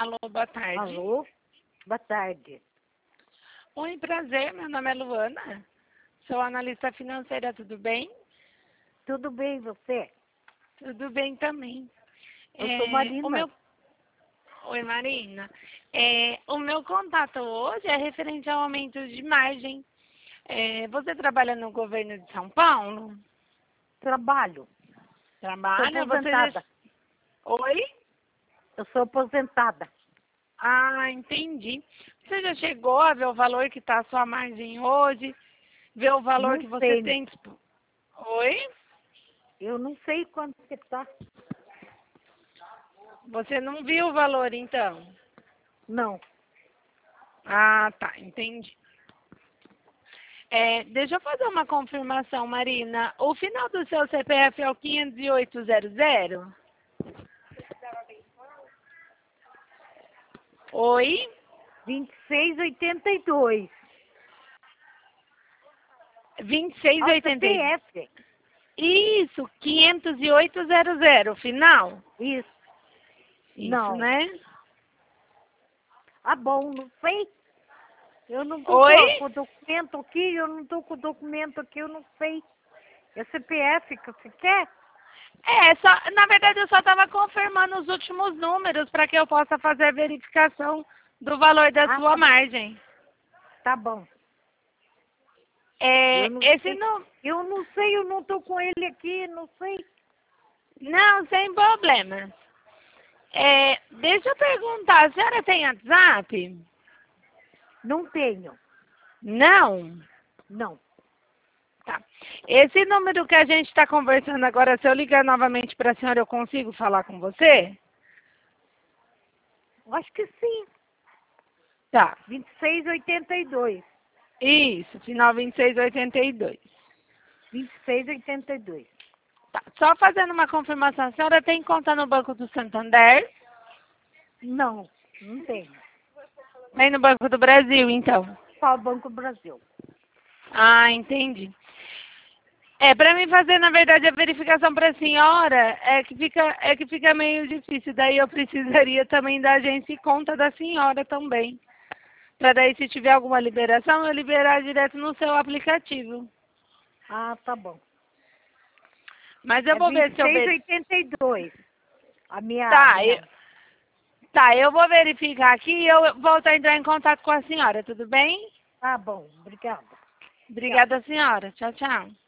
Alô, boa tarde. Alô, boa tarde. Oi, prazer, meu nome é Luana. Sou analista financeira, tudo bem? Tudo bem, você? Tudo bem também. Eu sou Marina. Oi, Marina. O meu contato hoje é referente ao aumento de margem. Você trabalha no governo de São Paulo? Trabalho. Trabalha? Sou aposentada. Oi? Eu sou aposentada. Ah, entendi. Você já chegou a ver o valor que está a sua margem hoje? Ver o valor Não que você sei. tem? Oi? Eu não sei quanto que tá. Você não viu o valor, então? Não. Ah, tá, entendi. Deixa eu fazer uma confirmação, Marina. O final do seu CPF é o 50800? Oi? 2682. 2680. CPF. Isso, 50800, final? Isso. Isso, Não. né? Ah, bom, não sei. Eu não tô Oi? com o documento aqui, eu não tô com o documento aqui, eu não sei. É CPF que você quer? Na verdade eu só estava confirmando os últimos números para que eu possa fazer a verificação do valor da sua margem. Tá bom. É, Eu não esse sei. não... Eu não sei, eu não tô com ele aqui, não sei. Não, sem problema. Deixa eu perguntar, a senhora tem WhatsApp? Não tenho. Não? Não. Tá. Esse número que a gente está conversando agora, se eu ligar novamente para a senhora, eu consigo falar com você? Acho que sim. Tá. 2682. Isso, final 2682. 2682. Tá. Só fazendo uma confirmação, a senhora tem conta no Banco do Santander? Não, não tenho. Nem no Banco do Brasil, então? Só o Banco Brasil. Ah, entendi. Para mim fazer, na verdade, a verificação para a senhora é que fica meio difícil. Daí eu precisaria também da agência e conta da senhora também. Para daí, se tiver alguma liberação, eu liberar direto no seu aplicativo. Ah, tá bom. Mas eu É vou ver se eu ver. 2682. A minha... Eu vou verificar aqui e eu volto a entrar em contato com a senhora, tudo bem? Tá bom, obrigada. Obrigada, senhora. Tchau, tchau.